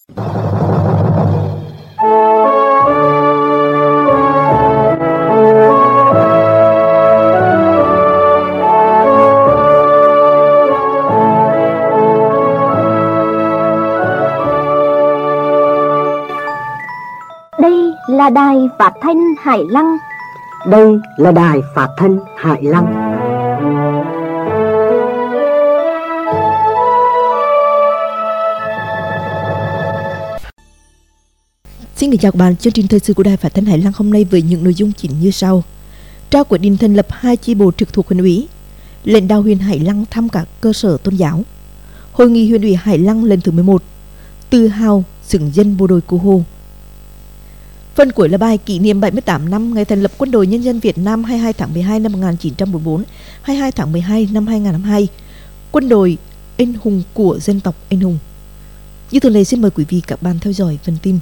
Đây là đài phát thanh Hải Lăng. Đây là đài phát thanh Hải Lăng. Xin kính chào các bạn, chương trình thời sự của đài phát thanh Hải Lăng hôm nay với những nội dung chính như sau. Trao quyết định thành lập 2 chi bộ trực thuộc huyện ủy. Lãnh đạo huyện Hải Lăng thăm các cơ sở tôn giáo. Hội nghị huyện ủy Hải Lăng lần thứ 11. Tự hào xứng danh bộ đội Cụ Hồ. Phần cuối là bài kỷ niệm 78 năm ngày thành lập Quân đội Nhân dân Việt Nam 22 tháng 12 năm 1944, 22 tháng 12 năm 2022. Quân đội anh hùng của dân tộc anh hùng. Như thường lệ, xin mời quý vị các bạn theo dõi phần tin.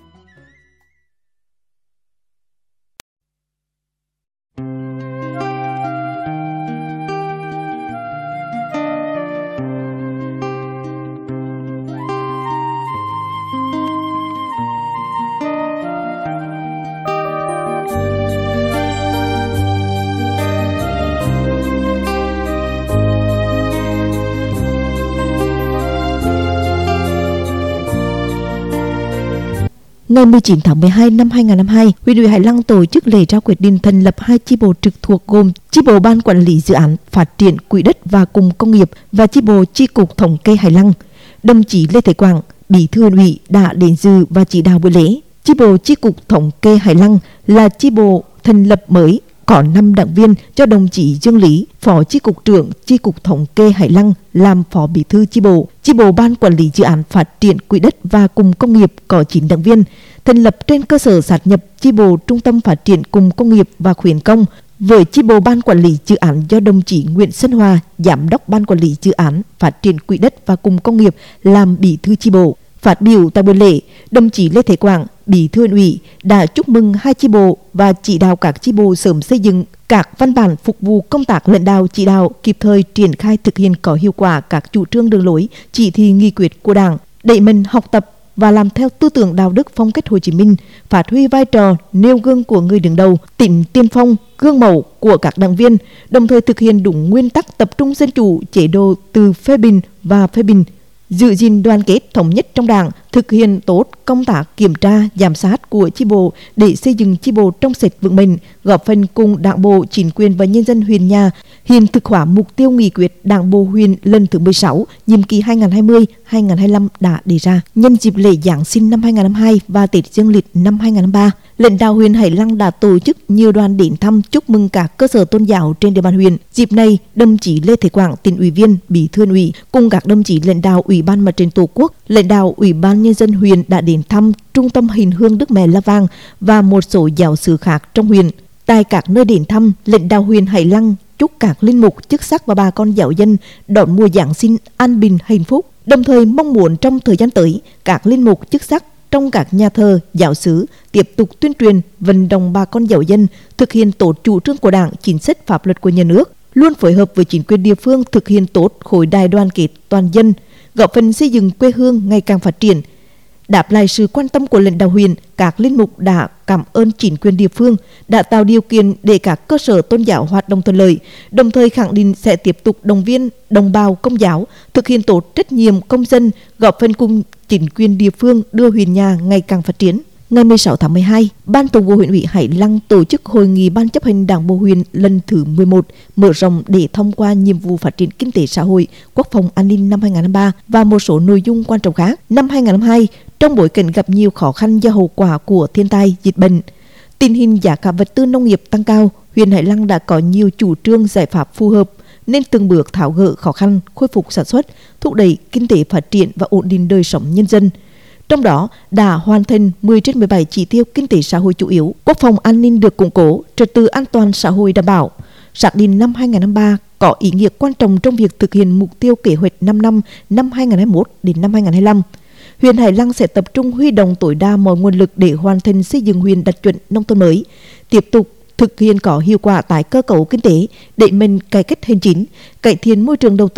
Ngày 19 tháng 12 năm 2022, huyện ủy Hải Lăng tổ chức lễ trao quyết định thành lập 2 chi bộ trực thuộc gồm chi bộ Ban Quản lý Dự án Phát triển Quỹ đất và Cùng Công nghiệp và chi bộ Chi cục Thống kê Hải Lăng. Đồng chí Lê Thế Quảng, Bí thư huyện ủy đã đến dự và chỉ đạo buổi lễ. Chi bộ Chi cục Thống kê Hải Lăng là chi bộ thành lập mới, có 5 đảng viên cho đồng chí Dương Lý, Phó Chi cục trưởng Chi cục Thống kê Hải Lăng làm Phó Bí thư chi bộ. Chi bộ Ban Quản lý Dự án Phát triển Quỹ đất và Cùng Công nghiệp có 9 đảng viên, thành lập trên cơ sở sát nhập chi bộ Trung tâm Phát triển Cùng Công nghiệp và Khuyến công với chi bộ Ban Quản lý Dự án do đồng chí Nguyễn Xuân Hòa, Giám đốc Ban Quản lý Dự án Phát triển Quỹ đất và Cùng Công nghiệp làm Bí thư chi bộ. Phát biểu tại buổi lễ, đồng chí Lê Thế Quảng, Bí thư huyện ủy đã chúc mừng 2 chi bộ và chỉ đạo các chi bộ sớm xây dựng các văn bản phục vụ công tác lãnh đạo chỉ đạo, kịp thời triển khai thực hiện có hiệu quả các chủ trương đường lối, chỉ thị nghị quyết của Đảng, đẩy mạnh học tập và làm theo tư tưởng đạo đức phong cách Hồ Chí Minh, phát huy vai trò nêu gương của người đứng đầu, tính tiên phong, gương mẫu của các đảng viên, đồng thời thực hiện đúng nguyên tắc tập trung dân chủ, chế độ từ phê bình và phê bình, giữ gìn đoàn kết thống nhất trong Đảng, thực hiện tốt công tác kiểm tra, giám sát của chi bộ để xây dựng chi bộ trong sạch vững mạnh, góp phần cùng Đảng bộ, chính quyền và nhân dân huyện nhà hiện thực hóa mục tiêu nghị quyết Đảng bộ huyện lần thứ 16, nhiệm kỳ 2020-2025 đã đề ra. Nhân dịp lễ Giáng sinh năm 2022 và Tết Dương lịch năm 2023, lãnh đạo huyện Hải Lăng đã tổ chức nhiều đoàn đến thăm chúc mừng các cơ sở tôn giáo trên địa bàn huyện. Dịp này, đồng chí Lê Thế Quảng, tỉnh ủy viên, Bí thư huyện ủy cùng các đồng chí lãnh đạo Ủy ban Mặt trận Tổ quốc, lãnh đạo Ủy ban Nhân dân huyện đã đến thăm Trung tâm Hình hương Đức Mẹ La Vang và một số giáo xứ khác trong huyện. Tại các nơi đến thăm, lãnh đạo huyện Hải Lăng chúc các linh mục, chức sắc và bà con giáo dân đón mùa Giáng sinh an bình hạnh phúc, đồng thời mong muốn trong thời gian tới, các linh mục, chức sắc trong các nhà thờ, giáo xứ tiếp tục tuyên truyền, vận động bà con giáo dân thực hiện tốt chủ trương của Đảng, chính sách pháp luật của nhà nước, luôn phối hợp với chính quyền địa phương thực hiện tốt khối đại đoàn kết toàn dân, góp phần xây dựng quê hương ngày càng phát triển. Đáp lại sự quan tâm của lãnh đạo huyện, các linh mục đã cảm ơn chính quyền địa phương đã tạo điều kiện để các cơ sở tôn giáo hoạt động thuận lợi, đồng thời khẳng định sẽ tiếp tục động viên đồng bào Công giáo thực hiện tốt trách nhiệm công dân, góp phần cùng chính quyền địa phương đưa huyện nhà ngày càng phát triển. Ngày 16 tháng 12, Ban Thường vụ huyện ủy Hải Lăng tổ chức hội nghị Ban chấp hành Đảng bộ huyện lần thứ 11 mở rộng để thông qua nhiệm vụ phát triển kinh tế xã hội, quốc phòng an ninh năm 2023 và một số nội dung quan trọng khác. Năm 2022, trong bối cảnh gặp nhiều khó khăn do hậu quả của thiên tai, dịch bệnh, tình hình giá cả vật tư nông nghiệp tăng cao, huyện Hải Lăng đã có nhiều chủ trương giải pháp phù hợp nên từng bước tháo gỡ khó khăn, khôi phục sản xuất, thúc đẩy kinh tế phát triển và ổn định đời sống nhân dân. Trong đó đã hoàn thành 10 trên 17 chỉ tiêu kinh tế xã hội chủ yếu, quốc phòng an ninh được củng cố, trật tự an toàn xã hội đảm bảo. Xác định năm 2023 có ý nghĩa quan trọng trong việc thực hiện mục tiêu kế hoạch 5 năm 2021 đến năm 2025. Huyện Hải Lăng sẽ tập trung huy động tối đa mọi nguồn lực để hoàn thành xây dựng huyện đạt chuẩn nông thôn mới, tiếp tục thực hiện có hiệu quả tái cơ cấu kinh tế, đẩy mạnh cải cách hành chính, cải thiện môi trường đầu tư,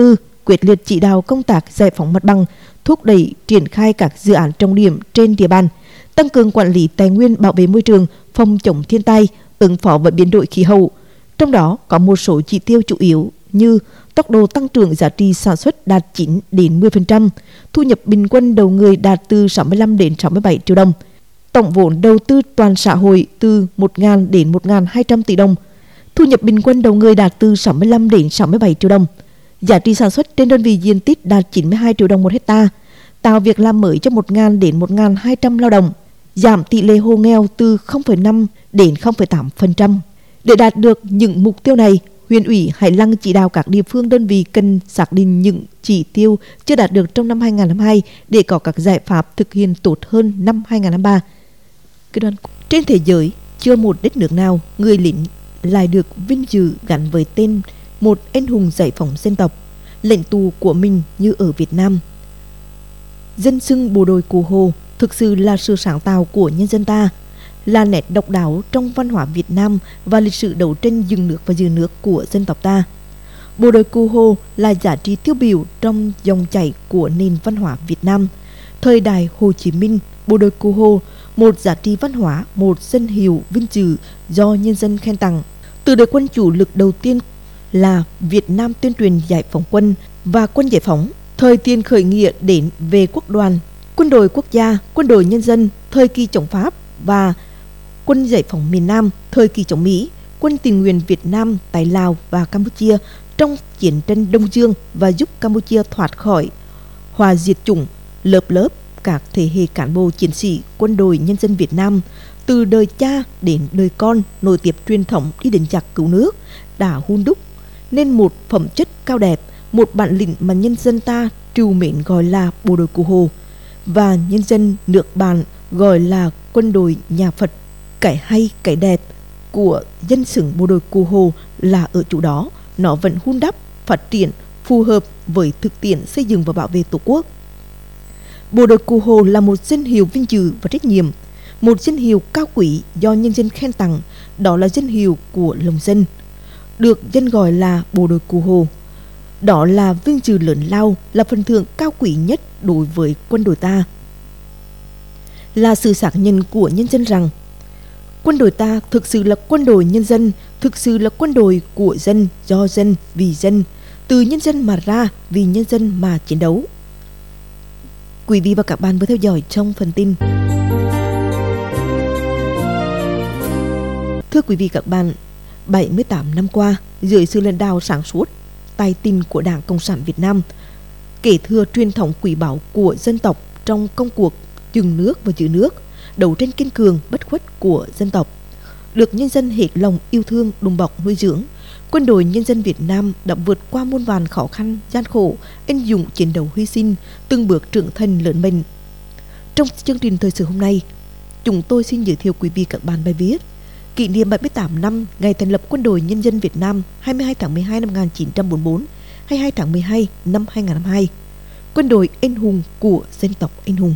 quyết liệt chỉ đạo công tác giải phóng mặt bằng, thúc đẩy triển khai các dự án trọng điểm trên địa bàn, tăng cường quản lý tài nguyên, bảo vệ môi trường, phòng chống thiên tai, ứng phó với biến đổi khí hậu. Trong đó có một số chỉ tiêu chủ yếu như tốc độ tăng trưởng giá trị sản xuất đạt 9 đến 10%, thu nhập bình quân đầu người đạt từ 65 đến 67 triệu đồng, tổng vốn đầu tư toàn xã hội từ 1.000 đến 1.200 tỷ đồng, thu nhập bình quân đầu người đạt từ 65 đến 67 triệu đồng, giá trị sản xuất trên đơn vị diện tích đạt 92 triệu đồng một hecta, tạo việc làm mới cho 1.000 đến 1.200 lao động, giảm tỷ lệ hộ nghèo từ 0,5 đến 0,8%. Để đạt được những mục tiêu này, Huyện ủy Hải Lăng chỉ đạo các địa phương đơn vị cần xác định những chỉ tiêu chưa đạt được trong năm 2022 để có các giải pháp thực hiện tốt hơn năm 2023. Trên thế giới, chưa một đất nước nào người lính lại được vinh dự gắn với tên một anh hùng giải phóng dân tộc, lãnh tụ của mình như ở Việt Nam. Dân xưng bộ đội Cụ Hồ thực sự là sự sáng tạo của nhân dân ta, là nét độc đáo trong văn hóa Việt Nam và lịch sử đấu tranh dựng nước và giữ nước của dân tộc ta. Bộ đội Cụ Hồ là giá trị tiêu biểu trong dòng chảy của nền văn hóa Việt Nam. Thời đại Hồ Chí Minh, bộ đội Cụ Hồ, một giá trị văn hóa, một danh hiệu vinh dự do nhân dân khen tặng. Từ đội quân chủ lực đầu tiên là Việt Nam tuyên truyền giải phóng quân và quân giải phóng, thời tiền khởi nghĩa đến về quốc đoàn, quân đội quốc gia, quân đội nhân dân, thời kỳ chống Pháp và quân giải phóng miền Nam, thời kỳ chống Mỹ, quân tình nguyện Việt Nam tại Lào và Campuchia trong chiến tranh Đông Dương và giúp Campuchia thoát khỏi họa diệt chủng, lớp lớp các thế hệ cán bộ chiến sĩ quân đội nhân dân Việt Nam từ đời cha đến đời con nối tiếp truyền thống đi đến giặc cứu nước đã hun đúc nên một phẩm chất cao đẹp, một bản lĩnh mà nhân dân ta trìu mến gọi là bộ đội Cụ Hồ và nhân dân nước bạn gọi là quân đội nhà Phật. Cái hay, cái đẹp của dân xứng bộ đội Cụ Hồ là ở chỗ đó, nó vẫn hun đắp, phát triển, phù hợp với thực tiễn xây dựng và bảo vệ Tổ quốc. Bộ đội Cụ Hồ là một danh hiệu vinh dự và trách nhiệm, một danh hiệu cao quý do nhân dân khen tặng, đó là danh hiệu của lòng dân, được dân gọi là bộ đội Cụ Hồ. Đó là vinh dự lớn lao, là phần thưởng cao quý nhất đối với quân đội ta. Là sự xác nhận của nhân dân rằng quân đội ta thực sự là quân đội nhân dân, thực sự là quân đội của dân, do dân, vì dân, từ nhân dân mà ra, vì nhân dân mà chiến đấu. Quý vị và các bạn vừa theo dõi trong phần tin. Thưa quý vị các bạn, 78 năm qua, dưới sự lãnh đạo sáng suốt, tài tình của Đảng Cộng sản Việt Nam, kế thừa truyền thống quý báu của dân tộc trong công cuộc dựng nước và giữ nước, đấu tranh kiên cường bất khuất của dân tộc, được nhân dân hết lòng yêu thương đùm bọc nuôi dưỡng, quân đội nhân dân Việt Nam đã vượt qua muôn vàn khó khăn, gian khổ, anh dũng chiến đấu hy sinh, từng bước trưởng thành lớn mạnh. Trong chương trình thời sự hôm nay, chúng tôi xin giới thiệu quý vị các bạn bài viết kỷ niệm 78 năm ngày thành lập Quân đội Nhân dân Việt Nam 22 tháng 12 năm 1944, 22 tháng 12 năm 2022. Quân đội anh hùng của dân tộc anh hùng.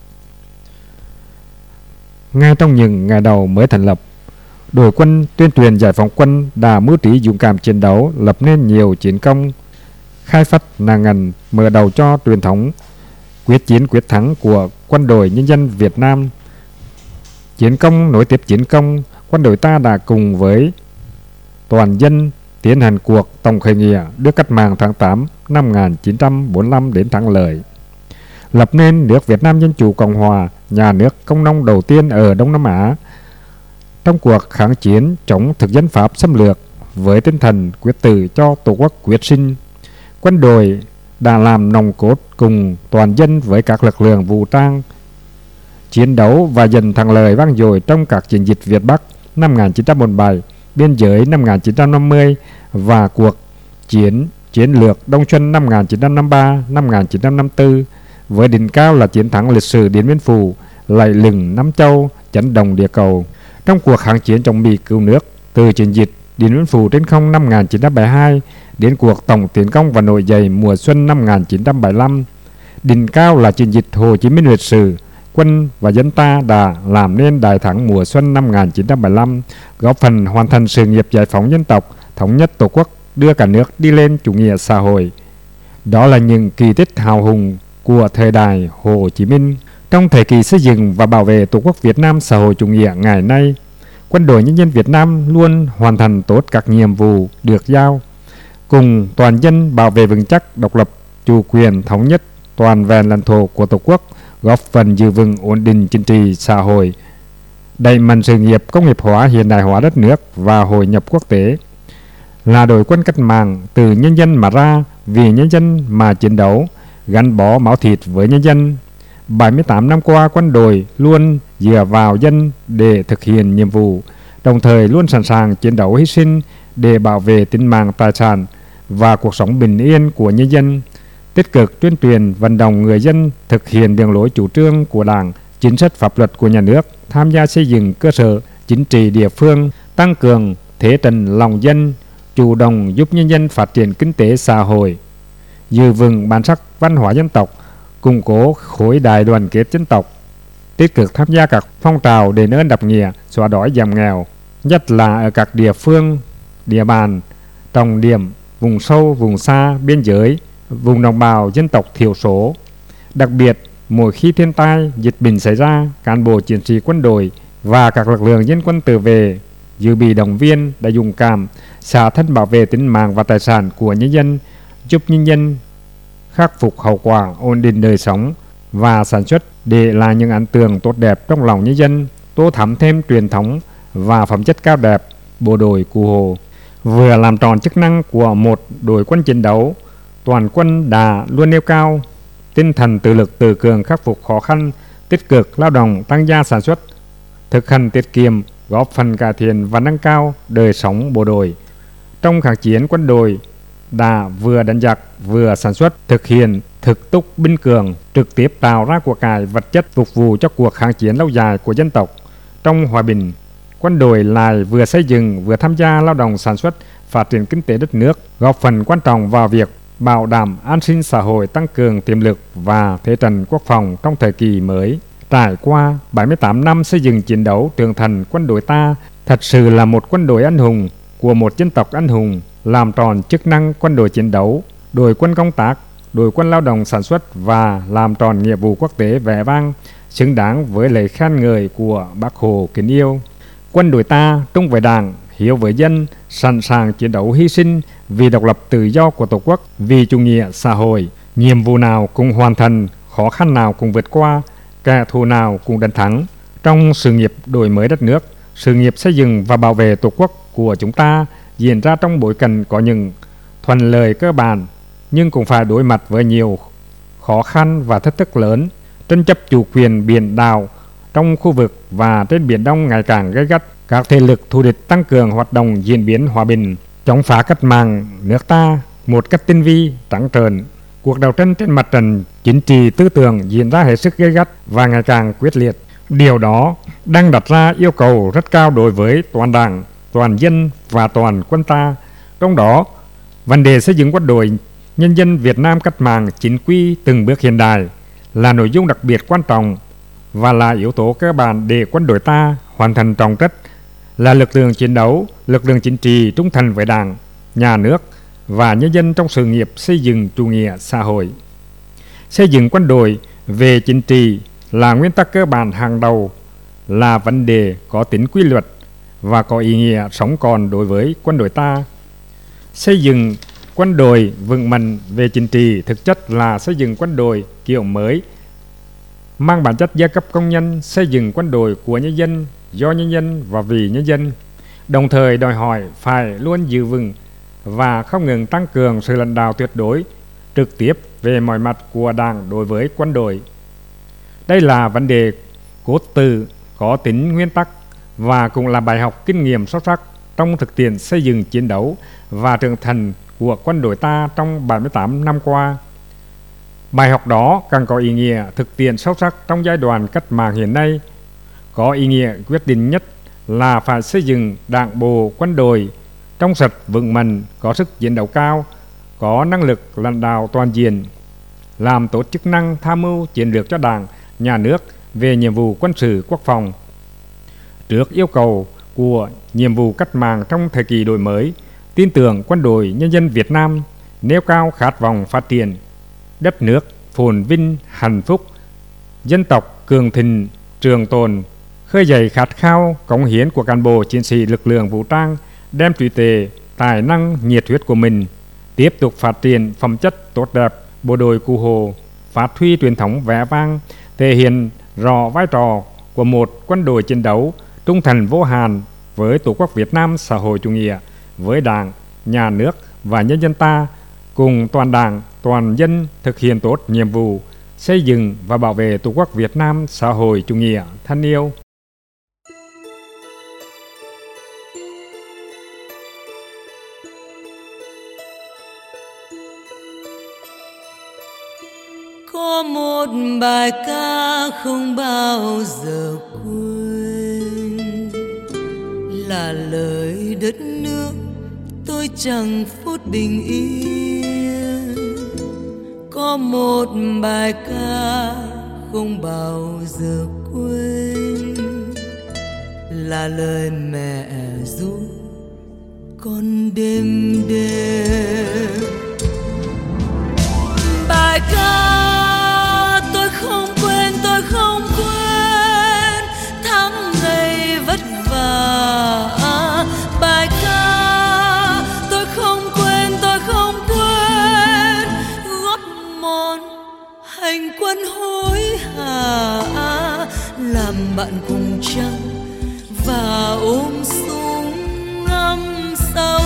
Ngay trong những ngày đầu mới thành lập, đội quân tuyên truyền giải phóng quân đã mưu trí dũng cảm chiến đấu, lập nên nhiều chiến công khai phách nà ngần, mở đầu cho truyền thống quyết chiến quyết thắng của quân đội nhân dân Việt Nam. Chiến công nối tiếp chiến công, quân đội ta đã cùng với toàn dân tiến hành cuộc tổng khởi nghĩa đưa cách mạng tháng 8 năm 1945 đến thắng lợi, lập nên nước Việt Nam Dân Chủ Cộng Hòa, nhà nước công nông đầu tiên ở Đông Nam Á. Trong cuộc kháng chiến chống thực dân Pháp xâm lược với tinh thần quyết tử cho Tổ quốc quyết sinh, quân đội đã làm nòng cốt cùng toàn dân với các lực lượng vũ trang chiến đấu và giành thắng lợi vang dội trong các chiến dịch Việt Bắc năm 1947, biên giới năm 1950 và cuộc chiến chiến lược Đông Xuân năm 1953, năm 1954, với đỉnh cao là chiến thắng lịch sử Điện Biên Phủ, lẫy lừng Nam Châu, chấn động địa cầu. Trong cuộc kháng chiến chống Mỹ cứu nước, từ chiến dịch Điện Biên Phủ trên không năm 1972 đến cuộc tổng tiến công và nổi dậy mùa xuân năm 1975, đỉnh cao là chiến dịch Hồ Chí Minh lịch sử, quân và dân ta đã làm nên đại thắng mùa xuân năm 1975, góp phần hoàn thành sự nghiệp giải phóng dân tộc, thống nhất Tổ quốc, đưa cả nước đi lên chủ nghĩa xã hội. Đó là những kỳ tích hào hùng của thời đại Hồ Chí Minh. Trong thời kỳ xây dựng và bảo vệ Tổ quốc Việt Nam xã hội chủ nghĩa ngày nay, Quân đội Nhân dân Việt Nam luôn hoàn thành tốt các nhiệm vụ được giao, cùng toàn dân bảo vệ vững chắc độc lập, chủ quyền, thống nhất, toàn vẹn lãnh thổ của Tổ quốc, góp phần giữ vững ổn định chính trị xã hội, đẩy mạnh sự nghiệp công nghiệp hóa, hiện đại hóa đất nước và hội nhập quốc tế. Là đội quân cách mạng từ nhân dân mà ra, vì nhân dân mà chiến đấu, gắn bó máu thịt với nhân dân. 78 năm qua, quân đội luôn dựa vào dân để thực hiện nhiệm vụ, đồng thời luôn sẵn sàng chiến đấu hy sinh để bảo vệ tính mạng, tài sản và cuộc sống bình yên của nhân dân, tích cực tuyên truyền vận động người dân thực hiện đường lối chủ trương của Đảng, chính sách pháp luật của nhà nước, tham gia xây dựng cơ sở chính trị địa phương, tăng cường thế trận lòng dân, chủ động giúp nhân dân phát triển kinh tế xã hội, giữ vững bản sắc văn hóa dân tộc, củng cố khối đại đoàn kết dân tộc, tích cực tham gia các phong trào đền ơn đáp nghĩa, xóa đói giảm nghèo, nhất là ở các địa phương, địa bàn trọng điểm, vùng sâu, vùng xa, biên giới, vùng đồng bào dân tộc thiểu số. Đặc biệt, mỗi khi thiên tai, dịch bệnh xảy ra, cán bộ chiến sĩ quân đội và các lực lượng dân quân tự vệ, dự bị động viên đã dũng cảm xả thân bảo vệ tính mạng và tài sản của nhân dân, giúp nhân dân khắc phục hậu quả, ổn định đời sống và sản xuất, để lại những ấn tượng tốt đẹp trong lòng nhân dân, tô thắm thêm truyền thống và phẩm chất cao đẹp bộ đội Cụ Hồ. Vừa làm tròn chức năng của một đội quân chiến đấu, toàn quân đã luôn nêu cao tinh thần tự lực tự cường, khắc phục khó khăn, tích cực lao động, tăng gia sản xuất, thực hành tiết kiệm, góp phần cải thiện và nâng cao đời sống bộ đội. Trong kháng chiến, quân đội đã vừa đánh giặc vừa sản xuất, thực hiện thực túc binh cường, trực tiếp tạo ra của cải vật chất phục vụ cho cuộc kháng chiến lâu dài của dân tộc. Trong hòa bình, quân đội lại vừa xây dựng vừa tham gia lao động sản xuất, phát triển kinh tế đất nước, góp phần quan trọng vào việc bảo đảm an sinh xã hội, tăng cường tiềm lực và thế trận quốc phòng trong thời kỳ mới. Trải qua 78 năm xây dựng chiến đấu trưởng thành, quân đội ta thật sự là một quân đội anh hùng của một dân tộc anh hùng, làm tròn chức năng quân đội chiến đấu, đội quân công tác, đội quân lao động sản xuất và làm tròn nghĩa vụ quốc tế vẻ vang, xứng đáng với lời khen ngợi của Bác Hồ kính yêu. Quân đội ta trung với Đảng, hiếu với dân, sẵn sàng chiến đấu hy sinh vì độc lập tự do của Tổ quốc, vì chủ nghĩa xã hội. Nhiệm vụ nào cũng hoàn thành, khó khăn nào cũng vượt qua, kẻ thù nào cũng đánh thắng. Trong sự nghiệp đổi mới đất nước, sự nghiệp xây dựng và bảo vệ Tổ quốc của chúng ta diễn ra trong bối cảnh có những thuận lợi cơ bản, nhưng cũng phải đối mặt với nhiều khó khăn và thách thức lớn. Tranh chấp chủ quyền biển đảo trong khu vực và trên Biển Đông ngày càng gay gắt, các thế lực thù địch tăng cường hoạt động diễn biến hòa bình, chống phá cách mạng nước ta một cách tinh vi, trắng trợn. Cuộc đấu tranh trên mặt trận chính trị tư tưởng diễn ra hết sức gay gắt và ngày càng quyết liệt. Điều đó đang đặt ra yêu cầu rất cao đối với toàn Đảng, toàn dân và toàn quân ta. Trong đó, vấn đề xây dựng quân đội Nhân dân Việt Nam cách mạng chính quy từng bước hiện đại là nội dung đặc biệt quan trọng và là yếu tố cơ bản để quân đội ta hoàn thành trọng trách là lực lượng chiến đấu, lực lượng chính trị trung thành với Đảng, nhà nước và nhân dân trong sự nghiệp xây dựng chủ nghĩa xã hội. Xây dựng quân đội về chính trị là nguyên tắc cơ bản hàng đầu, là vấn đề có tính quy luật và có ý nghĩa sống còn đối với quân đội ta. Xây dựng quân đội vững mạnh về chính trị thực chất là xây dựng quân đội kiểu mới, mang bản chất giai cấp công nhân, xây dựng quân đội của nhân dân, do nhân dân và vì nhân dân, đồng thời đòi hỏi phải luôn giữ vững và không ngừng tăng cường sự lãnh đạo tuyệt đối, trực tiếp về mọi mặt của Đảng đối với quân đội. Đây là vấn đề cốt tử, có tính nguyên tắc và cũng là bài học kinh nghiệm sâu sắc trong thực tiễn xây dựng chiến đấu và trưởng thành của quân đội ta trong 78 năm qua. Bài học đó càng có ý nghĩa thực tiễn sâu sắc trong giai đoạn cách mạng hiện nay, có ý nghĩa quyết định nhất là phải xây dựng đảng bộ quân đội trong sạch vững mạnh, có sức chiến đấu cao, có năng lực lãnh đạo toàn diện, làm tốt chức năng tham mưu chiến lược cho Đảng, nhà nước về nhiệm vụ quân sự quốc phòng. Trước yêu cầu của nhiệm vụ cách mạng trong thời kỳ đổi mới, tin tưởng quân đội nhân dân Việt Nam nêu cao khát vọng phát triển, đất nước phồn vinh hạnh phúc, dân tộc cường thịnh trường tồn, khơi dậy khát khao cống hiến của cán bộ chiến sĩ lực lượng vũ trang, đem trí tuệ, tài năng, nhiệt huyết của mình tiếp tục phát triển phẩm chất tốt đẹp bộ đội Cụ Hồ, phát huy truyền thống vẻ vang, thể hiện rõ vai trò của một quân đội chiến đấu trung thành vô hạn với Tổ quốc Việt Nam xã hội chủ nghĩa, với Đảng, Nhà nước và nhân dân ta, cùng toàn Đảng, toàn dân thực hiện tốt nhiệm vụ xây dựng và bảo vệ Tổ quốc Việt Nam xã hội chủ nghĩa thân yêu. Có một bài ca không bao giờ quên, là lời đất nước tôi chẳng phút bình yên. Có một bài ca không bao giờ quên, là lời mẹ ru con đêm đêm. Bài ca tôi không quên tháng ngày vất vả. Bài ca tôi không quên gót mòn hành quân hối hả, làm bạn cùng trăng và ôm súng ngắm sao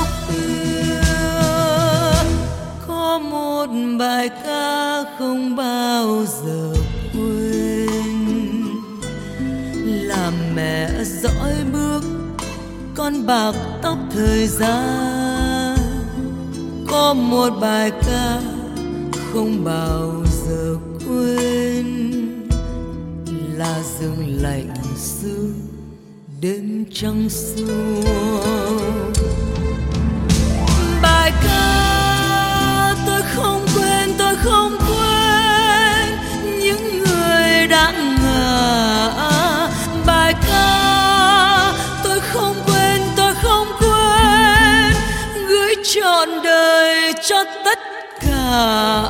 khuya. Có một bài ca không bao giờ quên, là mẹ dõi bước con bạc tóc thời gian. Có một bài ca không bao giờ quên, là rừng lạnh xưa đêm trăng xuông. Bài ca tôi không quên những người đã ngã. Bài ca tôi không quên gửi trọn đời cho tất cả,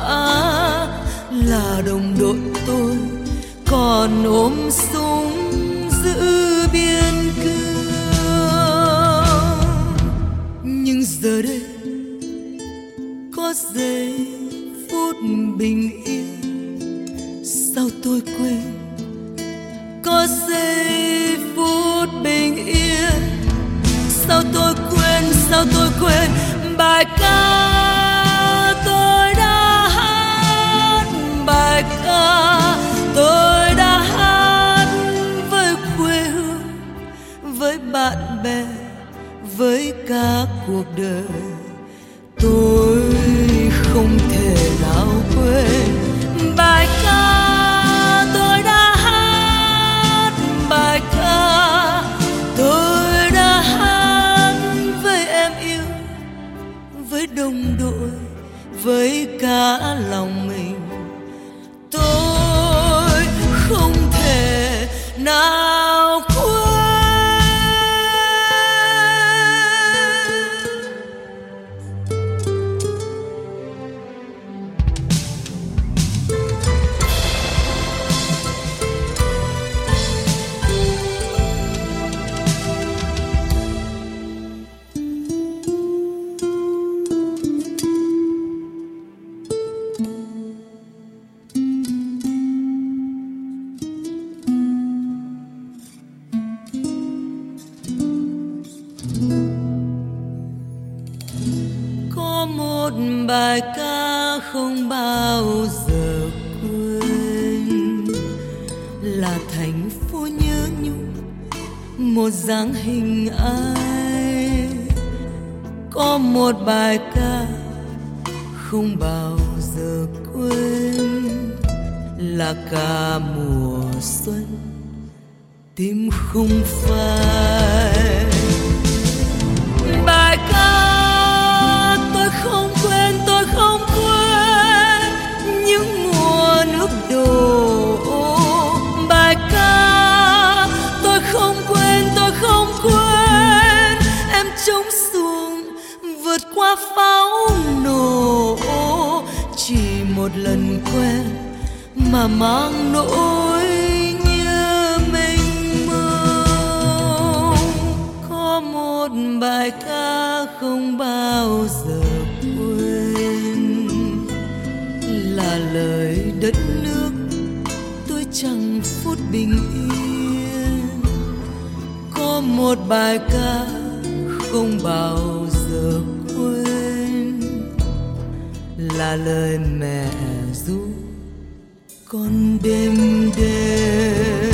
là đồng đội tôi còn ôm súng giữ biên cương. Nhưng giờ đây có giây phút bình yên, sao tôi quên? Có giây phút bình yên, sao tôi quên bài ca tôi đã hát. Bài ca tôi đã hát với quê hương, với bạn bè, với cả cuộc đời. Tôi không thể nào quên bài ca tôi đã hát. Bài ca tôi đã hát với em yêu, với đồng đội, với cả lòng mình. Tôi không thể nào quên. Bài ca không bao giờ quên, là thành phố nhớ nhung một dáng hình ai. Có một bài ca không bao giờ quên, là ca mùa xuân tim không phai. Bài ca tôi không quên những mùa nước đổ. Bài ca tôi không quên em chống xuồng vượt qua pháo nổ. một lần quen mà mang nỗi nhớ mênh mông. Có một bài ca không bao giờ quên, là lời đất nước tôi chẳng phút bình yên. Có một bài ca không bao giờ quên, là lời mẹ ru con đêm đêm.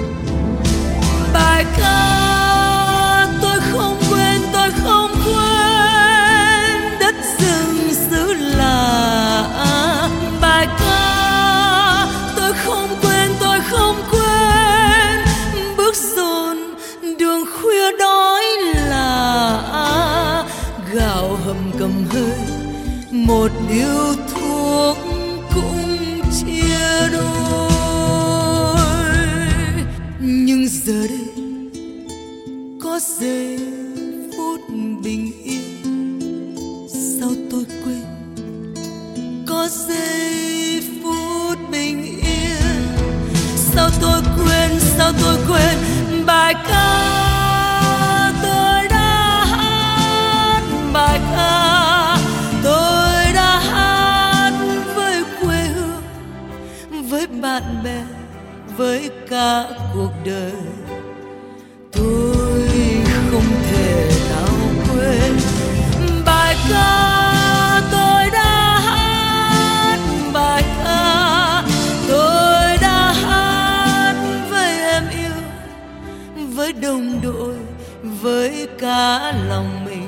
Bài ca tôi không quên, tôi không quên đất rừng xứ lạ. Bài ca tôi không quên, tôi không quên bước dồn đường khuya đói lạ. Gạo hầm cầm hơi một điếu thuốc cũng chia đôi. Nhưng giờ đây có giây phút bình yên, sao tôi quên? Có giây phút bình yên, sao tôi quên? Sao tôi quên bài ca tôi đã hát? Bài ca tôi đã hát với quê hương, với bạn bè, với cả cuộc đời. Tôi không thể nào quên bài ca tôi đã hát. Bài ca tôi đã hát với em yêu, với đồng đội, với cả lòng mình.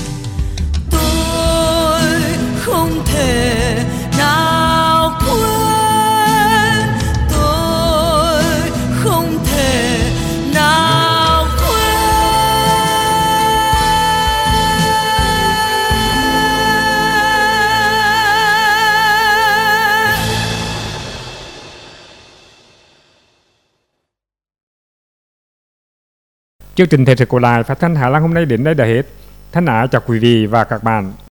Tôi không thể nào quên, tôi không thể nào quên. Chương trình Thời sự của Đài Phát thanh Hạ Long hôm nay đến đây đã hết. Thân ái chào quý vị và các bạn.